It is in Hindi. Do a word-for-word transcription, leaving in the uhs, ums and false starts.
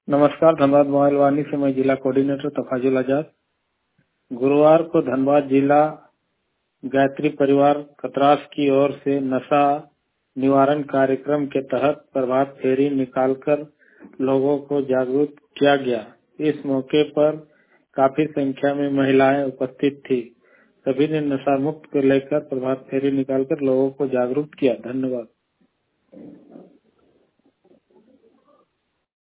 नमस्कार, धनबाद मोबाइल वाणी से मैं जिला कोऑर्डिनेटर तफाजुल आजाद। गुरुवार को धनबाद जिला गायत्री परिवार कतरास की ओर से नशा निवारण कार्यक्रम के तहत प्रभात फेरी निकालकर लोगों को जागरूक किया गया। इस मौके पर काफी संख्या में महिलाएं उपस्थित थी। सभी ने नशा मुक्त को लेकर प्रभात फेरी निकालकर लोगों को जागरूक किया। धन्यवाद।